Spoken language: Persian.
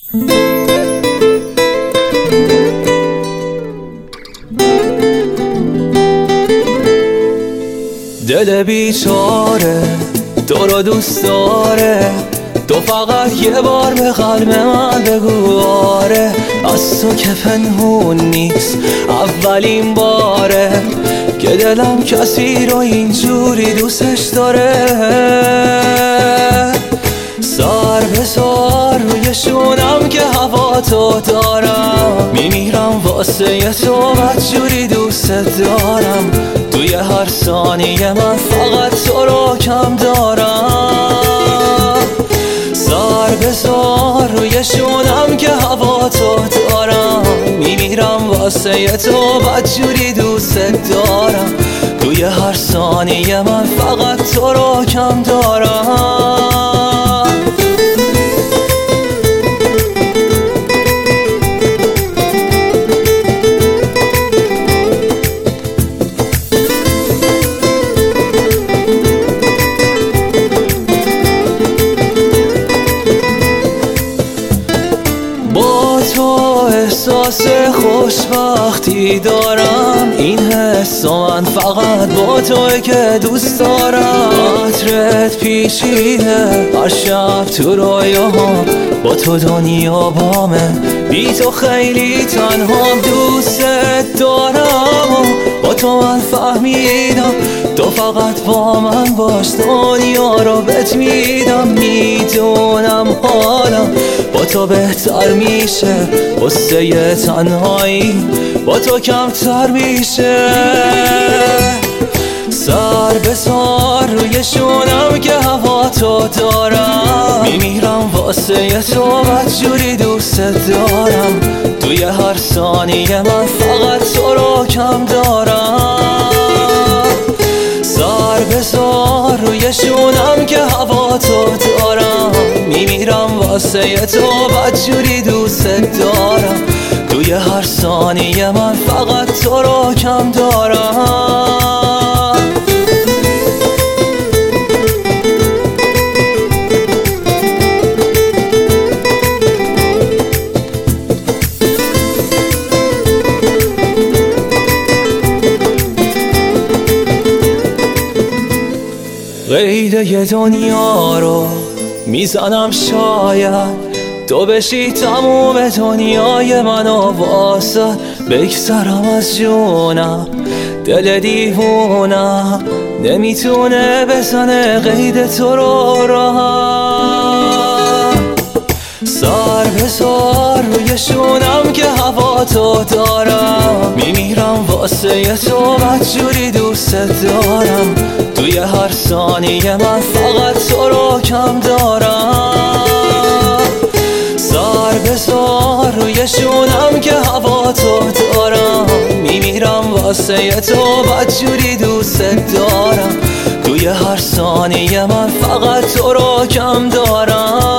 دل بیچاره تو رو دوست داره، تو فقط یه بار به قلب من بگو آره. از تو که پنهون نیست اولین باره که دلم کسی رو اینجوری دوستش داره. سر به سر روی شونم که هوا تو دارم، میمیرم واسه تو بدجوری دوست دارم. توی هر ثانیه من فقط تو رو کم دارم. سر به سر روی شونم که هوا تو دارم، میمیرم واسه تو بدجوری دوست دارم. توی هر ثانیه من فقط تو رو کم دارم. با تو احساس خوشبختی دارم، این حس من فقط با توی که دوست دارم. عطرت پیچیده هر شب تو رویاهام، با تو دنیا بامه، بی تو خیلی تنهام. دوست دارم و با تو من فهمیدم، تو فقط با من باش دنیا رو بهت میدم. میدونم حالم با تو بهتر میشه، قصه تنهایی با تو کمتر میشه. سر به سر روی شونم که هوا تو دارم، میمیرم واسه تو بدجوری دوست دارم. توی هر ثانیه من فقط تو رو کم دارم. سر به سر روی شونم که هوا تو دارم، میمیرم واسه تو بدجوری دوست دارم. توی هر ثانیه من فقط تو رو کم دارم. قید یه دنیا رو میزنم، شاید تو بشی تموم دنیای منو واسه. بگذرم از جونم، دل دیوونم نمیتونه بزنه قید تو رو راهم. سر به سر روی شونم که هوا تو دارم، میمیرم واسه تو بدجوری دوست دارم. توی هر ثانیه من فقط تو رو کم دارم. سر به سر روی شونم که هوا تو دارم، میمیرم واسه تو بدجوری دوست دارم. توی هر ثانیه من فقط تو رو کم دارم.